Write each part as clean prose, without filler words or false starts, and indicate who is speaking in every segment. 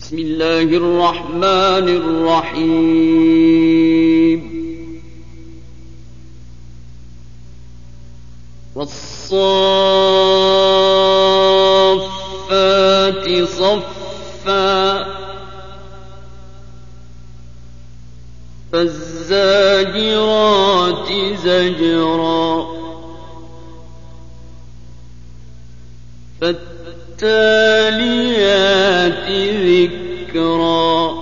Speaker 1: بسم الله الرحمن الرحيم والصافات صفا فالزاجرات زجرا فالتاليات ذكرا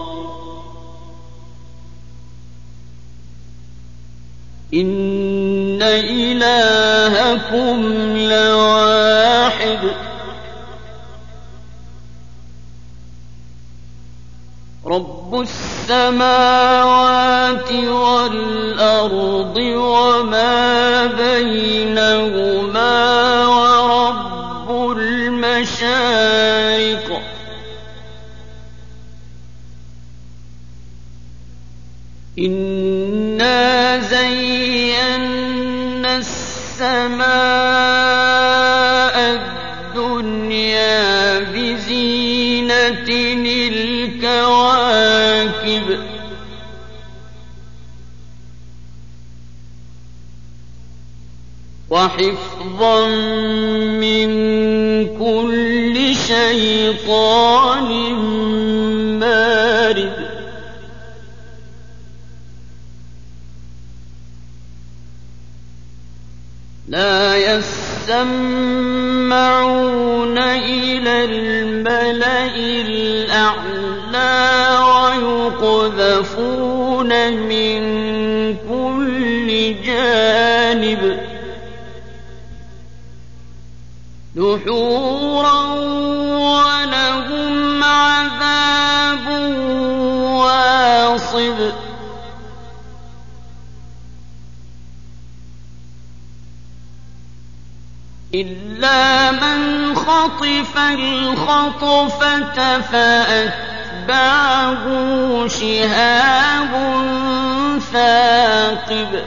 Speaker 1: إن إلهكم لواحد رب السماوات والأرض وما بينهما ورب المشارق إنا زينا السماء الدنيا بزينة الكواكب وحفظا من كل شيطان مارد لا يسمعون إلى الملأ الأعلى ويقذفون من كل جانب دحورا ولهم عذاب واصب إلا من خطف الخطفة فأتبعه شهاب ثاقب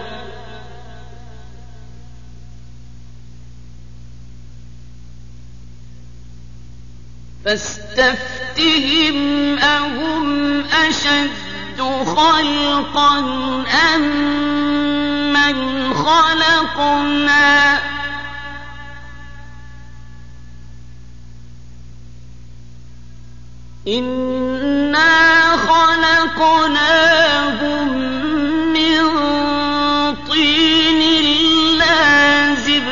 Speaker 1: فاستفتهم أهم أشد خلقا أم من خلقنا إنا خلقناهم من طين لازب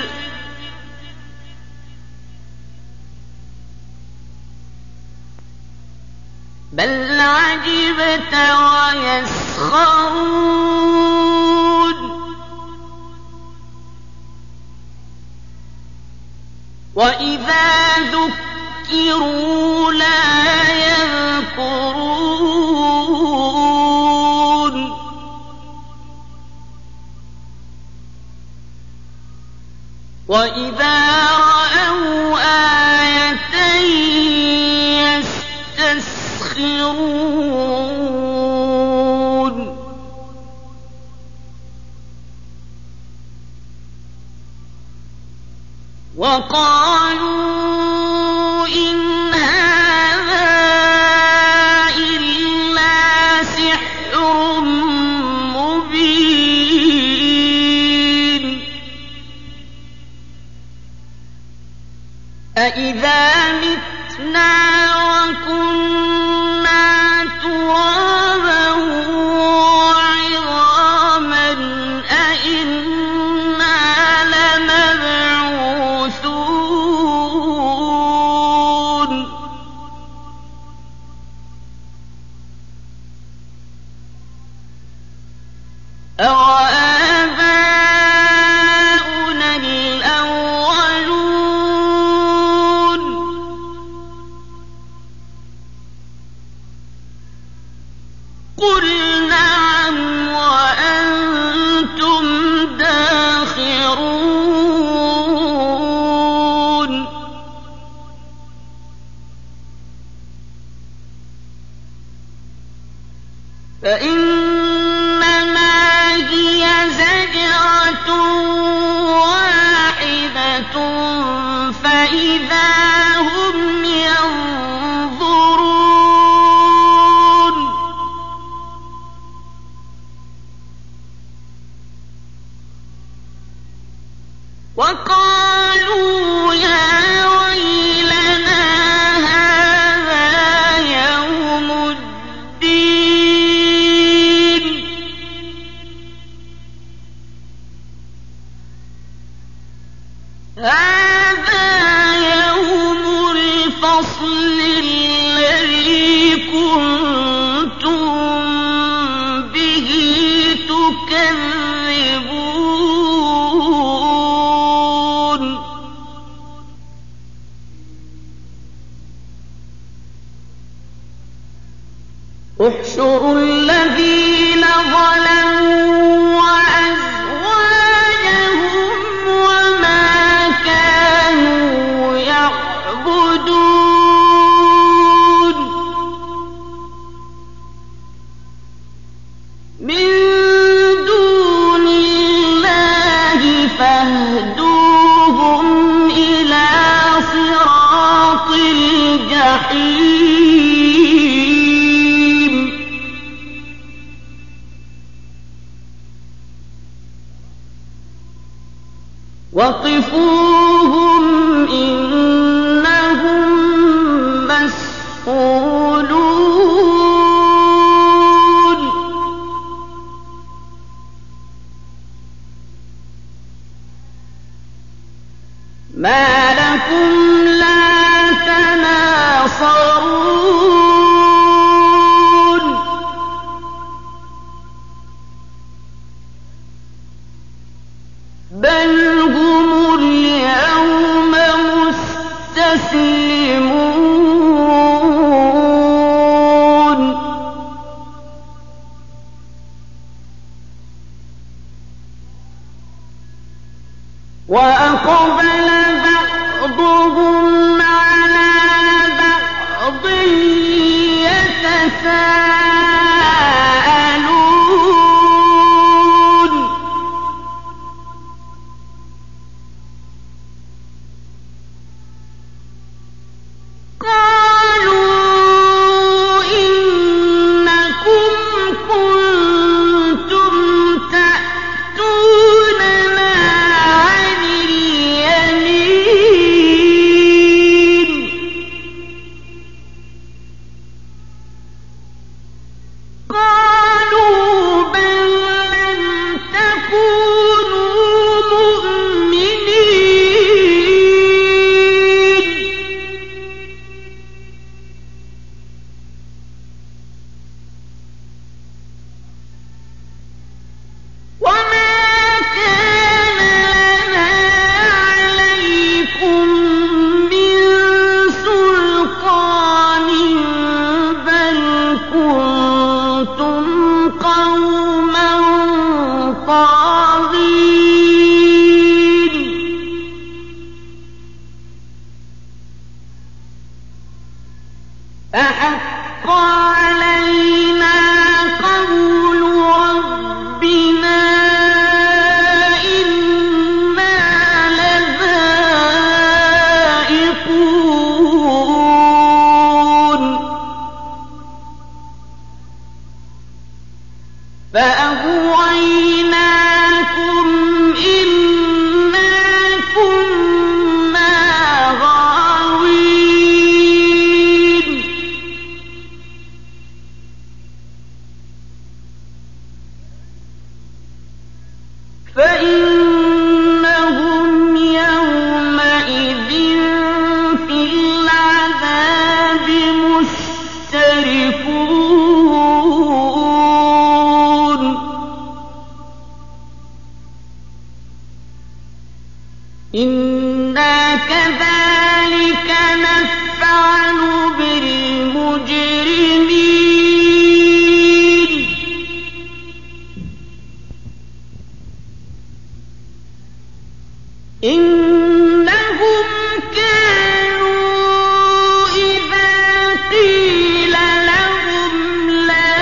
Speaker 1: بل عجبت ويسخرون وإذا ذكروا لا يذكرون وإذا رأوا آية يستسخرون وقالوا إن هذا إلا سحر مبين أإذا متنا وكنا ترابا وعظاما أإنا لمبعوثون أوآباؤنا الأولون قل نعم وأنتم داخرون فإنما هي زجرة واحدة فإذا هم ينظرون وقالوا يا ويلنا هذا يوم الدين هذا يوم الفصل الذي كنتم به تكذبون احشروا الذين ظلموا وأزواجهم وما كانوا يعبدون من دون الله فاهدوهم إلى صراط الجحيم وقفوهم إنهم مسئولون ما لكم لا تناصرون بل هم اليوم مستسلمون وأقبل بعضهم على بعض يتساءلون قالوا إنكم كنتم تأتوننا عن اليمين قالوا بل لم تكونوا مؤمنين وما كان لنا عليكم من سلطان بل كنتم قوما طاغين فحق علينا قول ربنا إنا لذائقون فأغويناكم إنا كنا غاوين فإنهم يومئذ في العذاب مشتركون إنا كذلك نفعل بالمجرمين إنهم كانوا إذا قيل لهم لا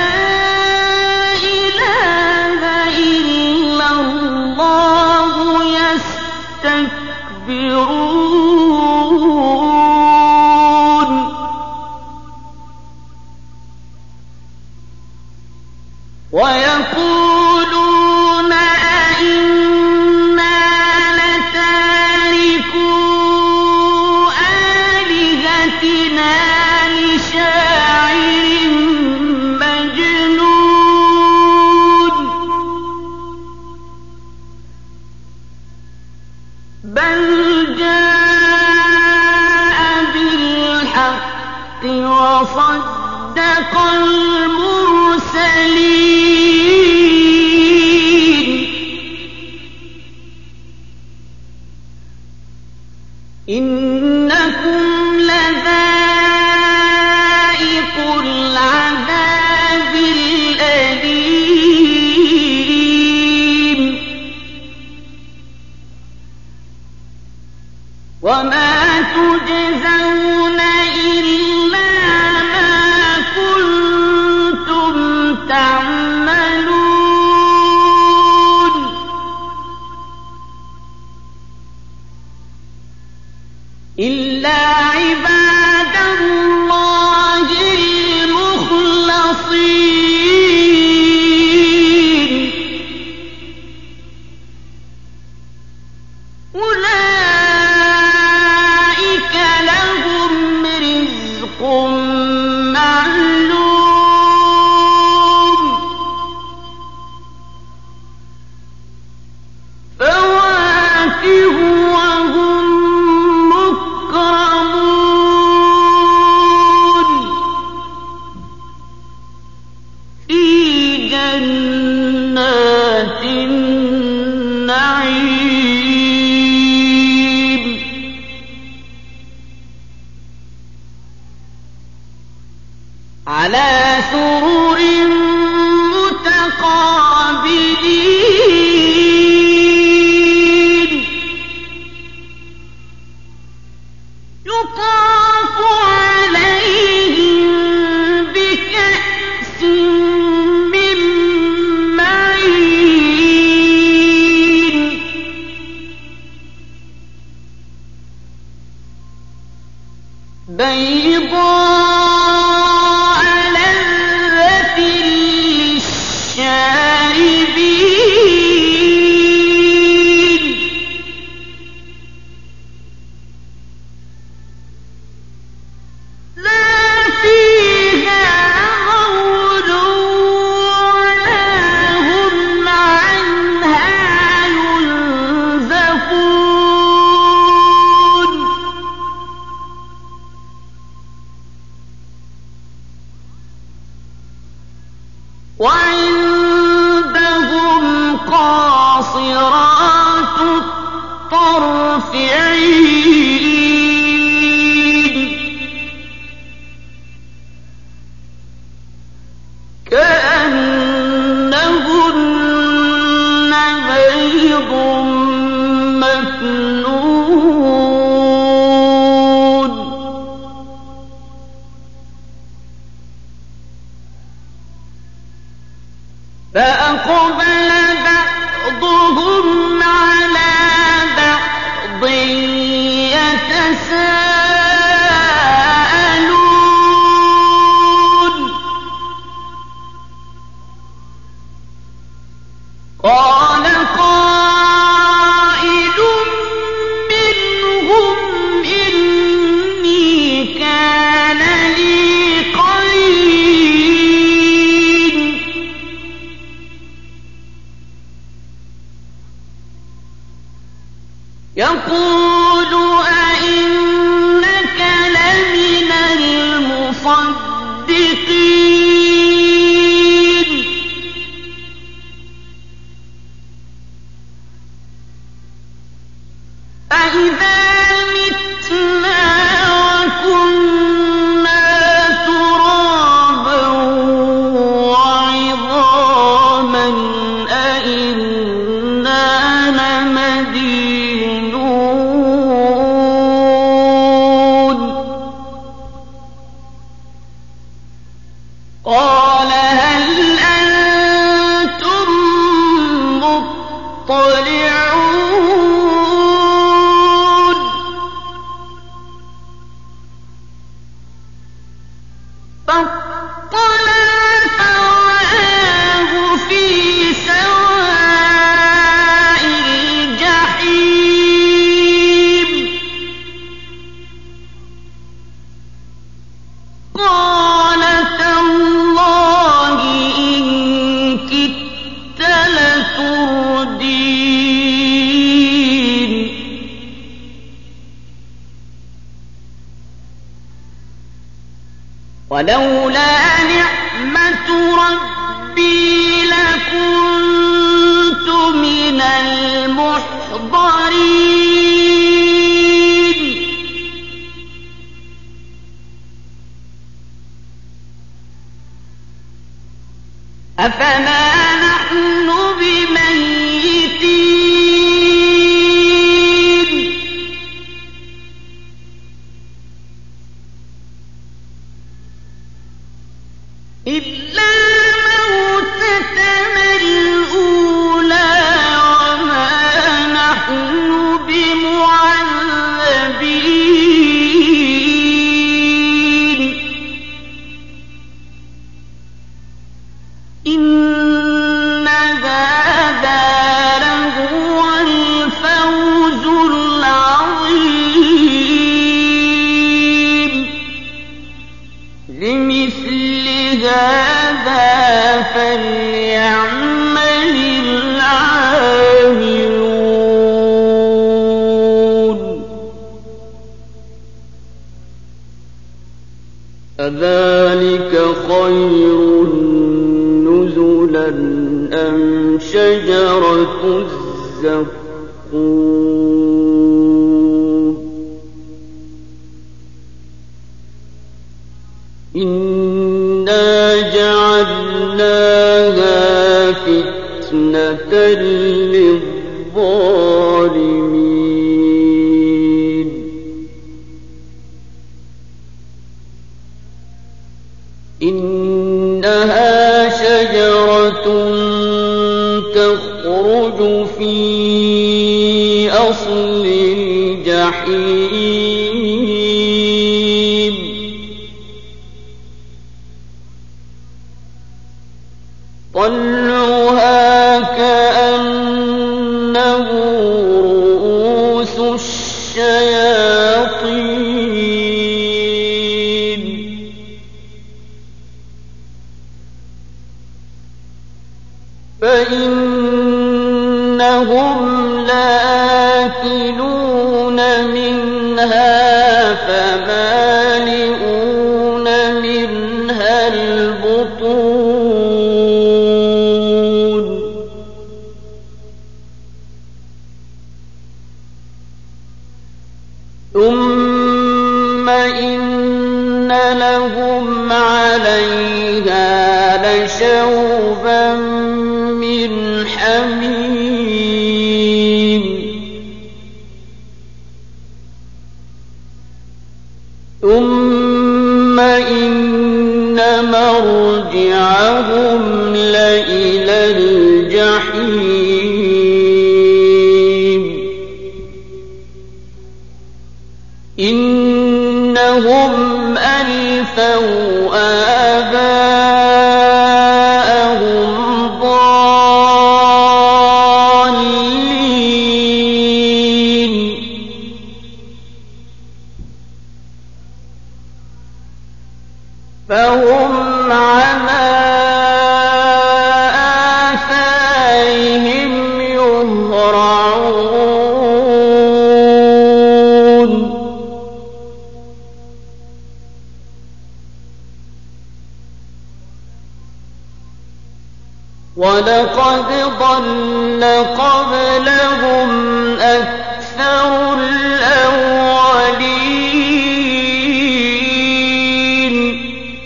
Speaker 1: إله إلا الله يستكبرون ويقولون أئنا لتاركو وَصَدَّقَ الْمُرْسَلِينَ إِنَّكُمْ لَذَائِقُو الْعَذَابِ الْأَلِيمِ وَمَا تُجْزَوْنَ إِلَّا مَا كُنتُمْ تَعْمَلُونَ إِلَّا عِبَادَ اللَّهِ الْمُخْلَصِينَ أُولَٰئِكَ لَهُمْ رِزْقٌ مَّعْلُومٌ فَوَاكِهُ وَهُم مُّكْرَمُونَ فِي جَنَّاتِ النَّعِيمِ عَلَىٰ سُرُرٍ مُّتَقَابِلِينَ يُطَافُ عَلَيْهِم بِكَأْسٍ مِّن مَّعِينٍ بَيْضَاءَ لَذَّةٍ لِّلشَّارِبِينَ لَا فِيهَا غَوْلٌ وَلَا هُمْ عَنْهَا يُنزَفُونَ وَعِندَهُمْ قَاصِرَاتُ الطَّرْفِ عِينٌ كَأَنَّهُنَّ بَيْضٌ مَّكْنُونٌ فَأَقْبَلَ بَعْضُهُمْ عَلَىٰ بَعْضٍ يَتَسَاءَلُونَ قَالَ قَائِلٌ مِّنْهُمْ إِنِّي كَانَ لِي قَرِينٌ يَقُولُ أَإِنَّكَ لَمِنَ الْمُصَدِّقِينَ أَإِذَا مِتْنَا وَكُنَّا تُرَابًا وَعِظَامًا أَإِنَّا لَمَدِينُونَ قَالَ هَلْ أَنتُم مُّطَّلِعُونَ فَاطَّلَعَ فَرَآهُ فِي سَوَاءِ الْجَحِيمِ قَالَ تَاللَّهِ ولولا نعمة ربي لكنت من المحضرين أفما نحن بميتين إلا موتتنا الأولى وما نحن بمعذبين إن هذا لهو الفوز العظيم لمثل هذا فليعمل العاملون أذلك خير نزلا أم شجرة الزقوم إنا جعلناها فتنة للظالمين إنها شجرة تخرج في أصل الجحيم طلعها كأنه رؤوس الشياطين فإنهم لآكلون منها فمالئون منها البطون ثم إن لهم عليها لشوبا من حميم ثم إن مرجعهم لإلى الجحيم إنهم ألفوا آباءهم ضالين فهم على آثارهم يهرعون ولقد ضل قبلهم أكثر الأولين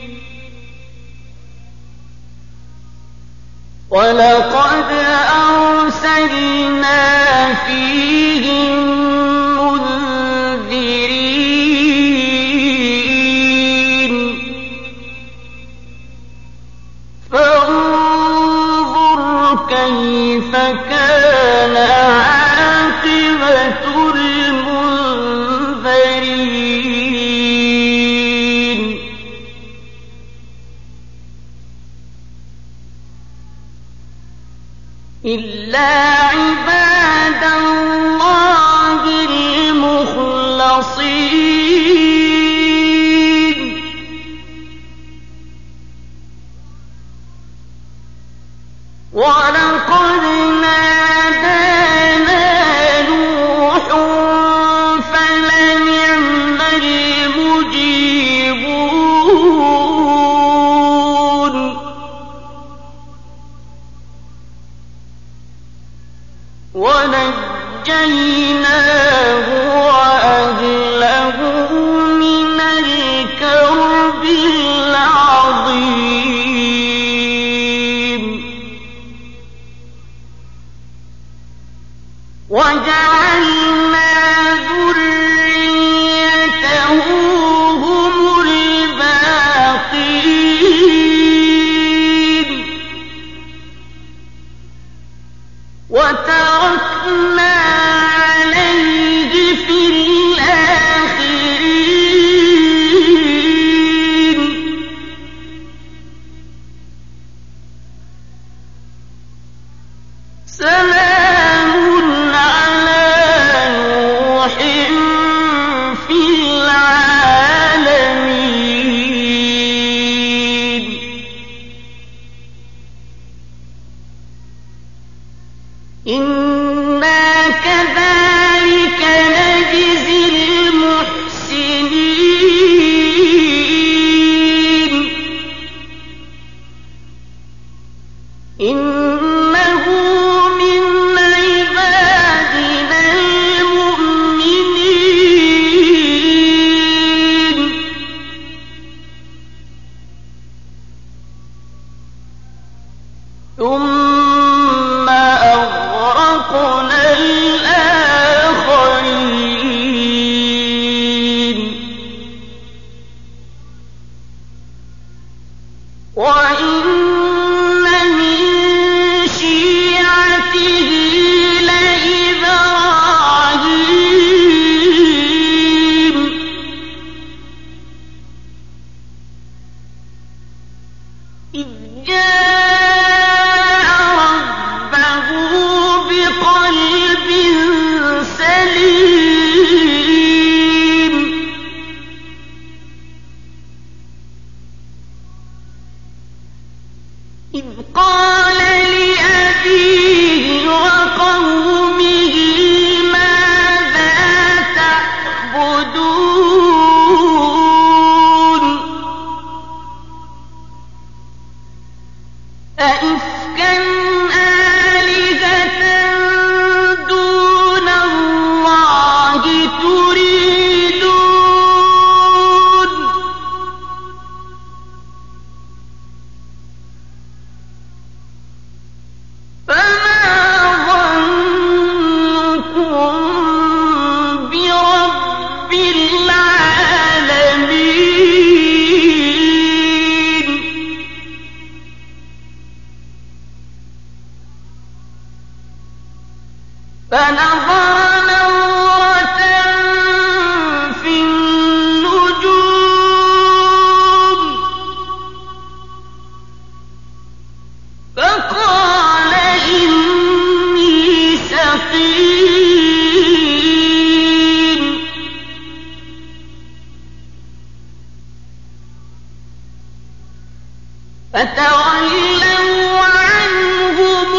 Speaker 1: ولقد أرسلنا فيهم منذرين فانظر كيف كان عاقبة المنذرين إلا عباد الله المخلصين ولقد نادانا نوح فلنعم المجيبون وجعلنا ذريته هم الباقين وتركنا عليه في الآخرين سلام على نوح في العالمين إنا كذلك نجزي المحسنين إنه من عبادنا المؤمنين ثم أغرقنا الآخرين وإن من شيعته لإبراهيم إذ جاء ربه بقلب سليم إذ قال لأبيه وقومه ماذا تعبدون أئفكا آلهة دون الله تريدون فما ظنكم برب العالمين فنظر نظرة في النجوم فقال إني سقيم فتولوا عنه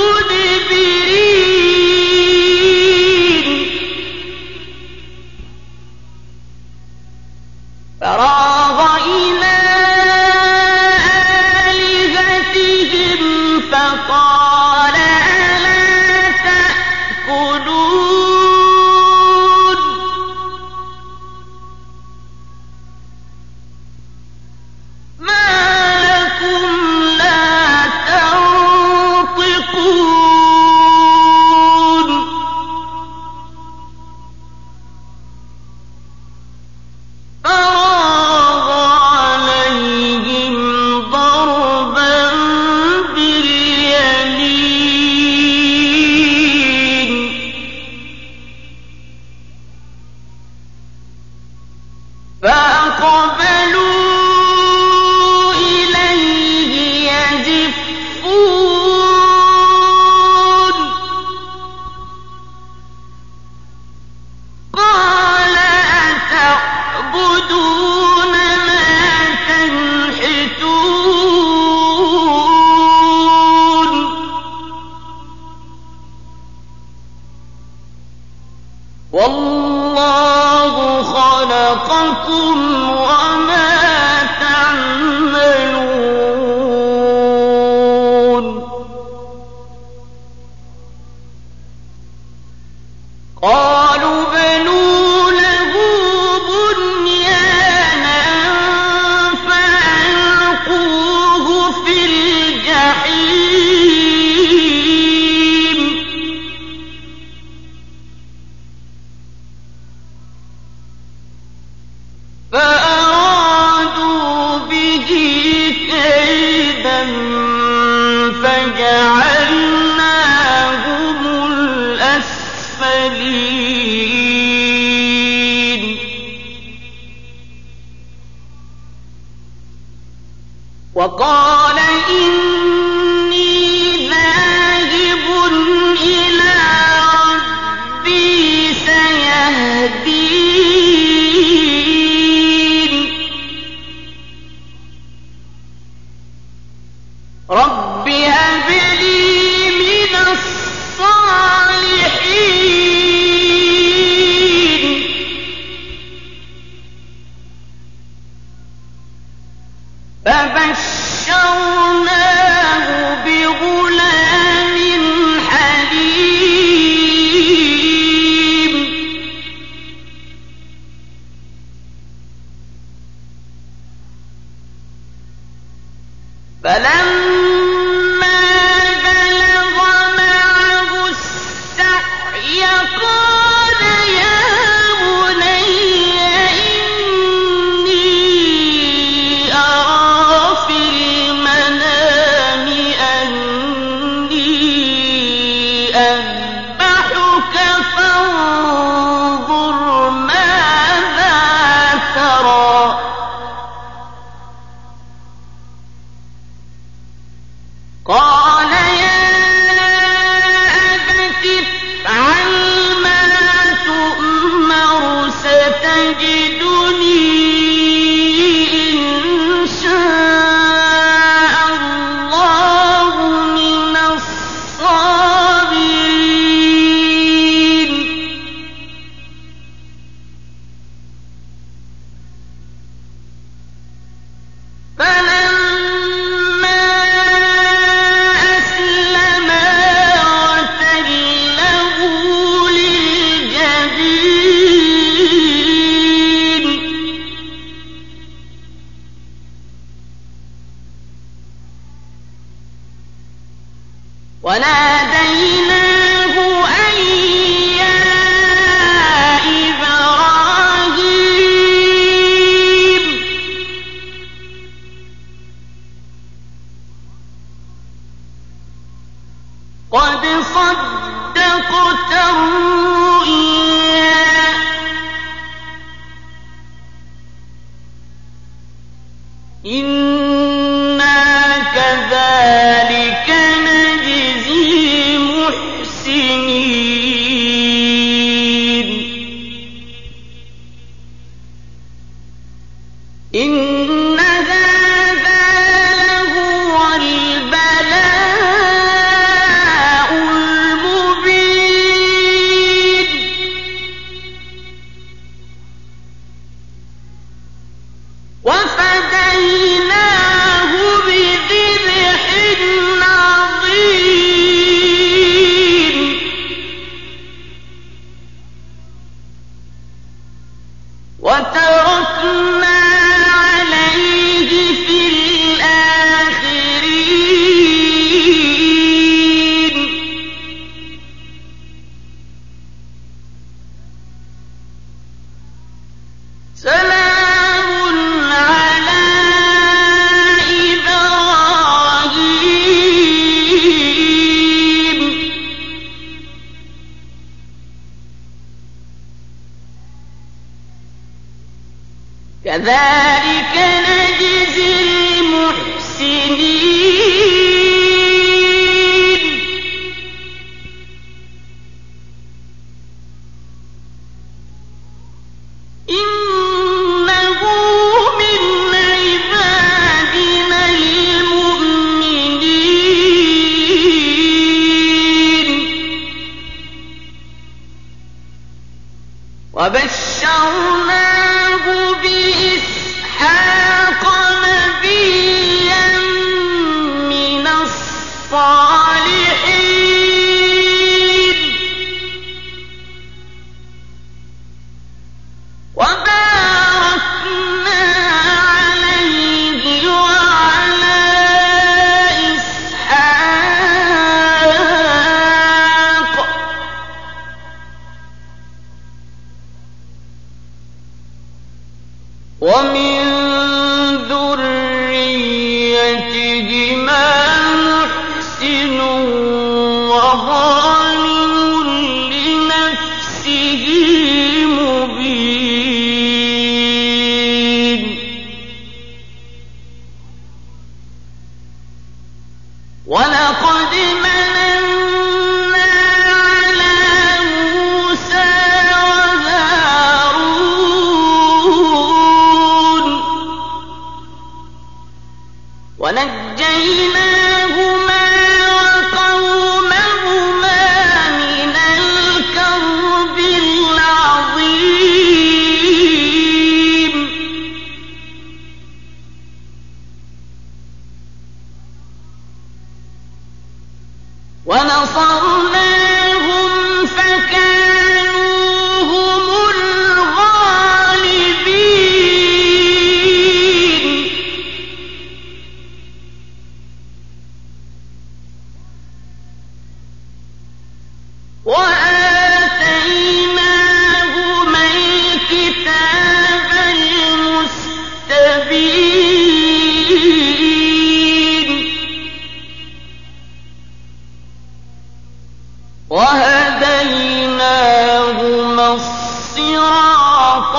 Speaker 1: مدبرين فراغ إلى آلهتهم فقال ألا تأكلون ما لكم لا فجعلناهم الأسفلين وقال إني ذاهب إلى ربي سيهدين رب هب لي من الصالحين فبشرناه بغلام حليم فلما بلغ معه السعي قال يا بني إني أرى في المنام أني أذبحك فانظر ماذا ترى قال يا أبت افعل ما تؤمر ستجدني إن شاء الله من الصابرين فلما أسلما وتله للجبين وناديناه أن يا إبراهيم قد صدقت الرؤيا إنا كذلك نجزي المحسنين إن هذا لهو البلاء المبين وفديناه بذبح عظيم وتركنا عليه في الآخرين سلام على إبراهيم كذلك نجزي المحسنين إنه من عبادنا المؤمنين وبشرناه بإسحاق نبيا من الصالحين وباركنا عليه وعلى إسحاق ومن ذريتهما محسن وَلَقَدْ مَنَنَّا عَلَىٰ مُوسَىٰ وَهَارُونَ وَنَجَّيْنَاهُمَا وَقَوْمَهُمَا مِنَ الْكَرْبِ الْعَظِيمِ وَنَصَرْنَاهُمْ فَكَانُوا هُمُ الْغَالِبِينَ وَآتَيْنَاهُمَا الْكِتَابَ الْمُسْتَبِينَ وَهَدَيْنَاهُمَا الصِّرَاطَ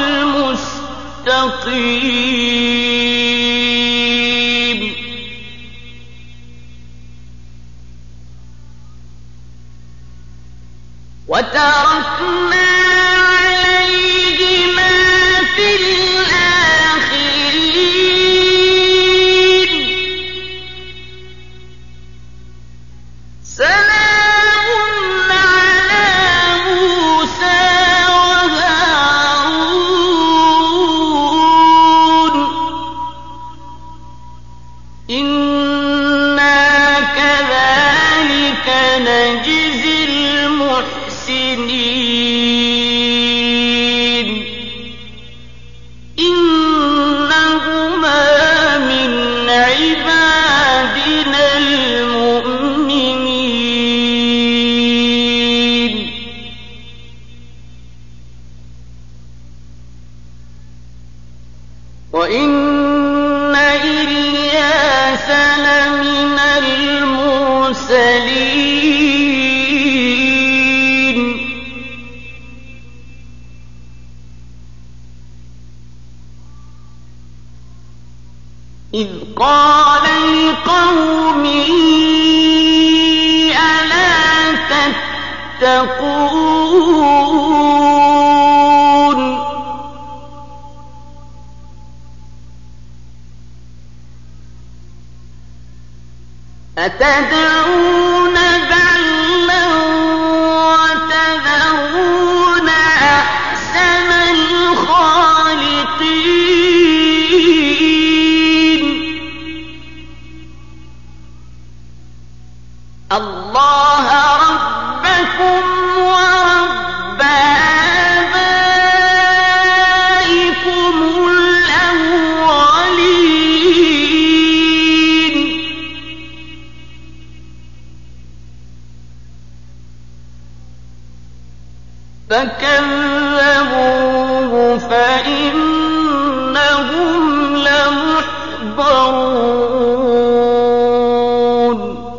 Speaker 1: الْمُسْتَقِيمَ وَتَرَكْنَا عَلَيْهِمَا فِي الْآخِرِينَ سَلَامٌ عَلَىٰ مُوسَىٰ وَهَارُونَ إِنَّا كَذَٰلِكَ نَجْزِي الْمُحْسِنِينَ إِنَّهُمَا مِنْ عِبَادِنَا الْمُؤْمِنِينَ وَإِنَّ إِلْيَاسَ لَمِنَ الْمُرْسَلِينَ إِذْ قَالَ لِقَوْمِهِ أَلَا تَتَّقُونَ أَتَدْعُونَ بَعْلًا وَتَذَرُونَ أَحْسَنَ الْخَالِقِينَ اللَّهَ رَبَّكُمْ وَرَبَّ آبَائِكُمُ الْأَوَّلِينَ فَكَذَّبُوهُ فَإِنَّهُمْ لَمُحْضَرُونَ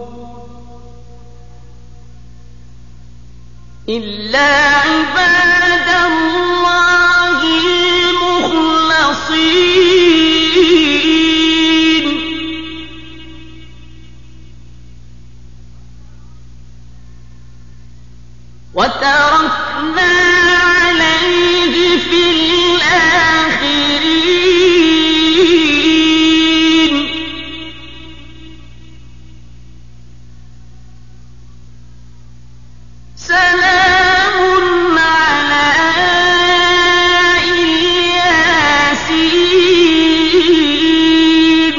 Speaker 1: إِلَّا عِبَادَ اللَّهِ الْمُخْلَصِينَ وَتَرَكْنَا عَلَيْهِ فِي الْآخِرِينَ سَلَامٌ عَلَىٰ الْيَاسِينَ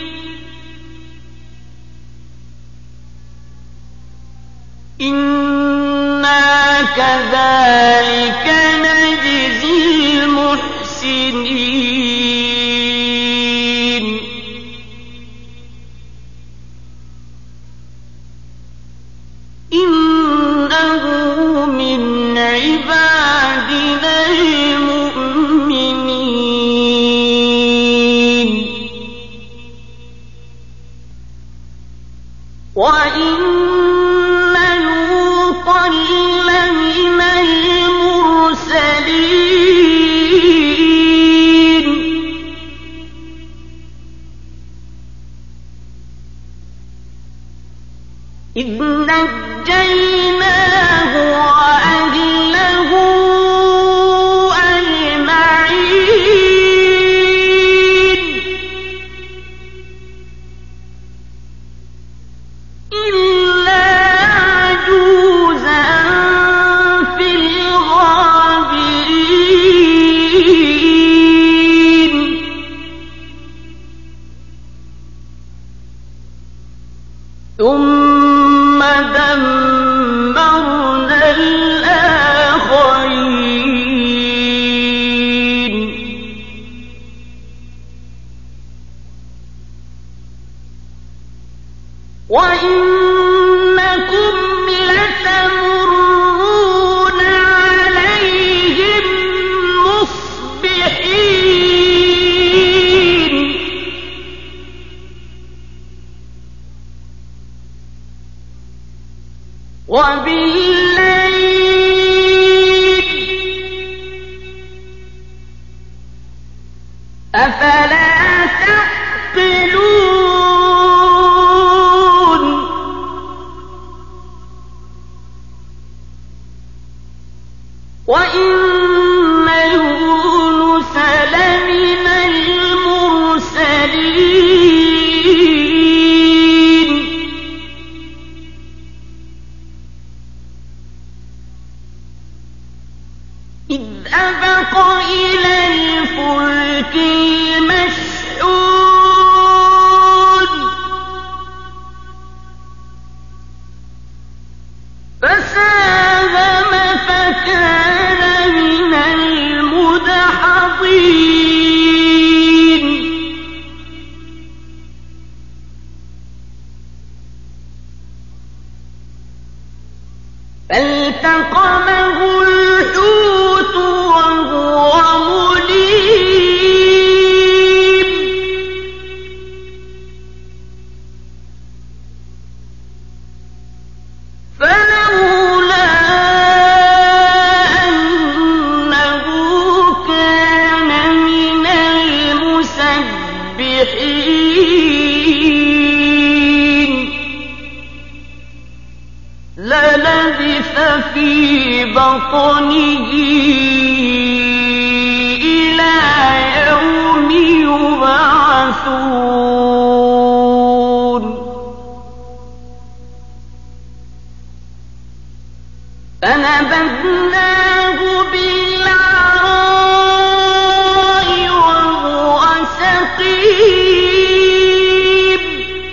Speaker 1: إِنَّا كَذَٰلِكَ نَجْزِي الْمُحْسِنِينَ إِنَّهُ مِنْ عِبَادِنَا الْمُؤْمِنِينَ وَإِنَّ لُوطًا لَّمِنَ الْمُرْسَلِينَ إذ نجيناه وأهله أجمعين إلا عجوزا في الغابرين ثم دمرنا الآخرين وإنكم لتمرون عليهم مصبحين وبالليل أفلا تعقلون وإن يونس لمن المرسلين إذ أبق إلى الفلك المشحون فساهم فكان من المدحضين فالتقمه الحوت وهو مليم فلولا أنه كان من المسبحين للبث في بطنه إلى يوم يبعثون فنبذناه بالعراء وهو سقيم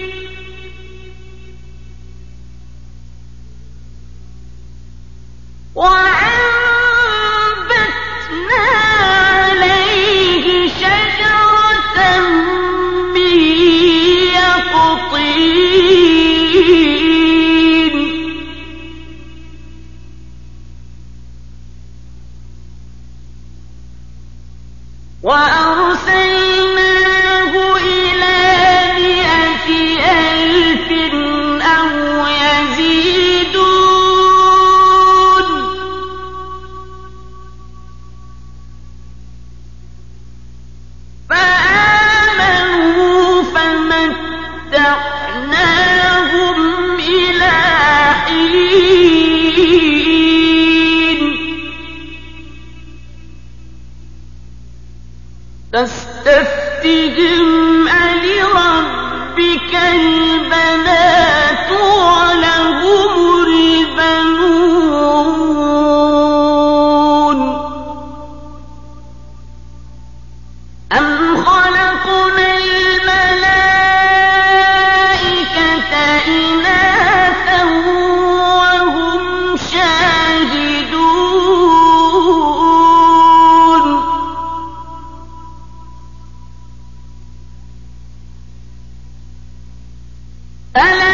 Speaker 1: وأنبتنا عليه شجرة من يقطين وأرسلناه إلى 100,000 أو يزيدون فآمنوا فمتعناهم إلى حين فاستفتهم ألربك البنات ولهم البنون أم خلقنا الملائكة إناثا وهم شاهدون ألا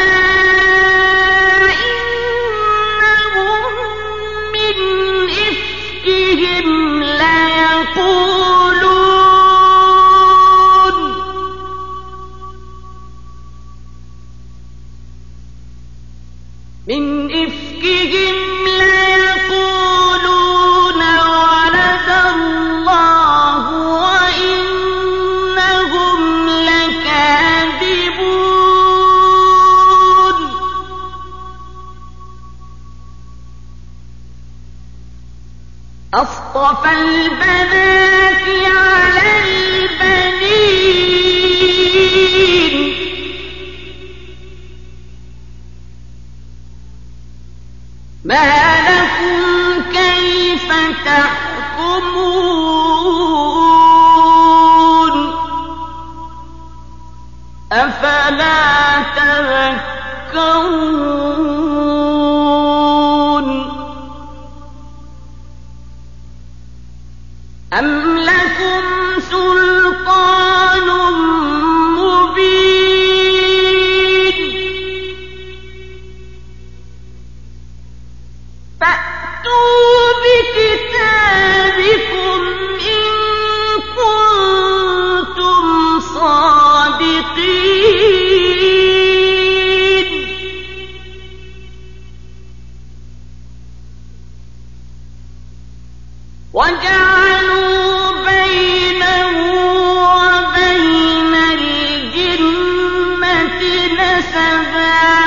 Speaker 1: إنهم من إفكهم ليقولون من إفكهم ليقولون ولد الله وإنهم لكاذبون أصطفى البنات على البنين ما لكم كيف تحكمون أفلا تذكرون أم لكم سلطان مبين فأتوا بكتابكم إن كنتم صادقين وجعلوا بينه وبين الجنة نسبا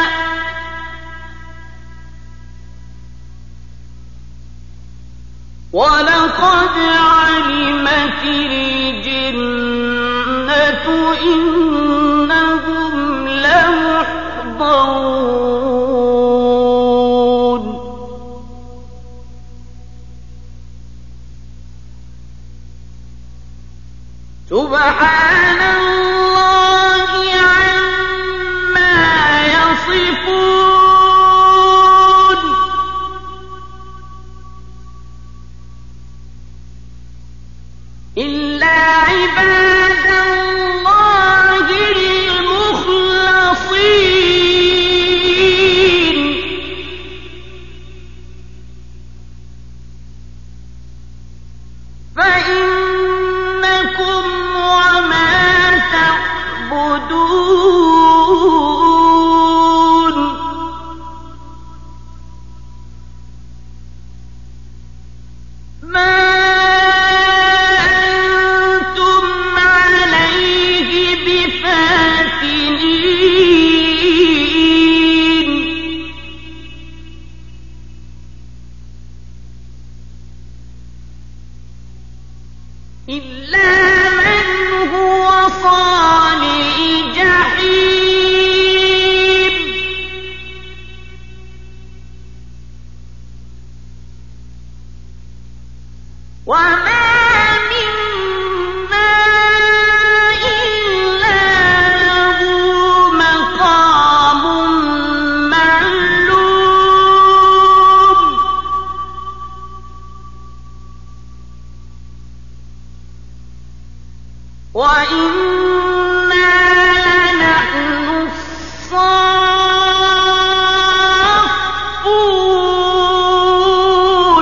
Speaker 1: ولقد علمت الجنة إنهم لمحضرون سبحان الله عما يصفون إلا عباد الله المخلصين فإنكم وما تعبدون ما أنتم عليه بفاتنين إلا من هو صال الجحيم وما منا إلا له مقام معلوم وإنا لنحن الصافون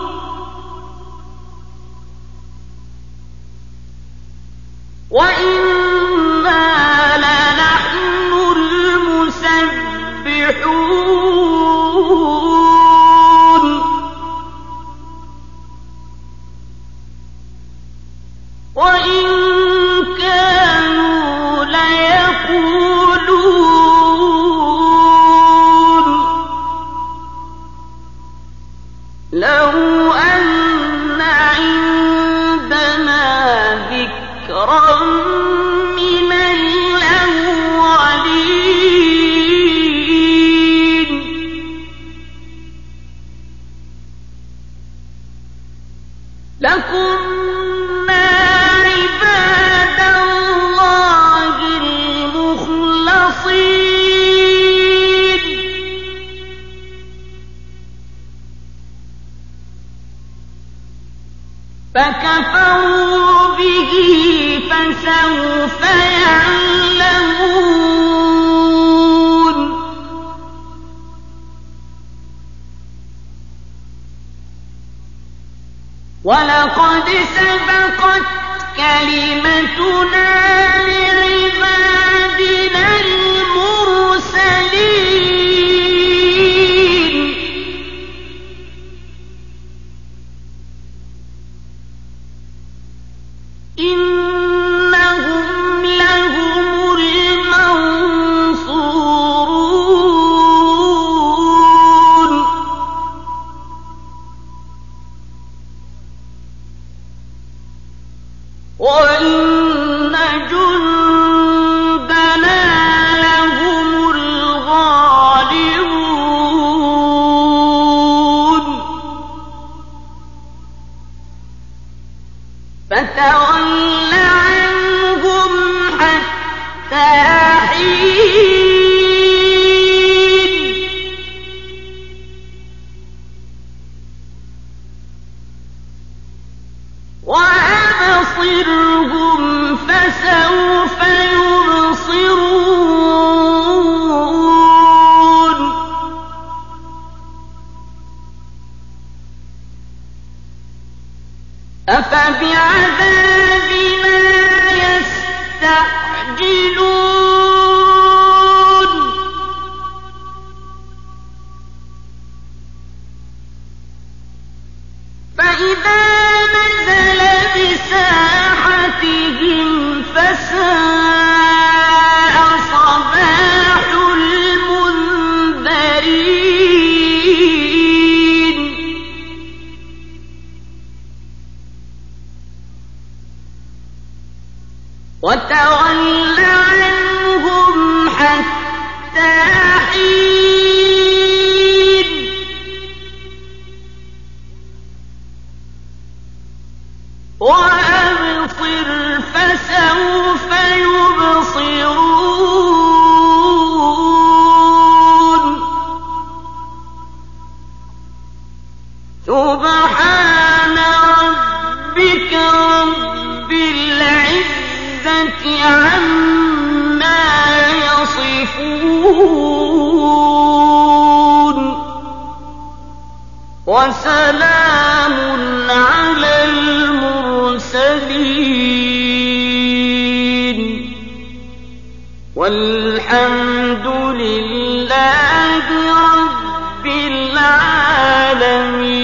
Speaker 1: وإنا لنحن المسبحون وإن كانوا ليقولون لو أن عندنا ذكرا من الأولين لكنا عباد الله المخلصين فكفروا به فسوف يعلمون ولقد سبقت كلمتنا لعبادنا المرسلين إنهم لهم المنصورون أفبعذابنا يستعجلون فإذا نزل بساحتهم فساء صباح المنذرين وتول عنهم حتى حين وأبصر فسوف يبصرون سبحان ربك رب العزة عما يصفون وسلام على المرسلين والحمد لله رب العالمين.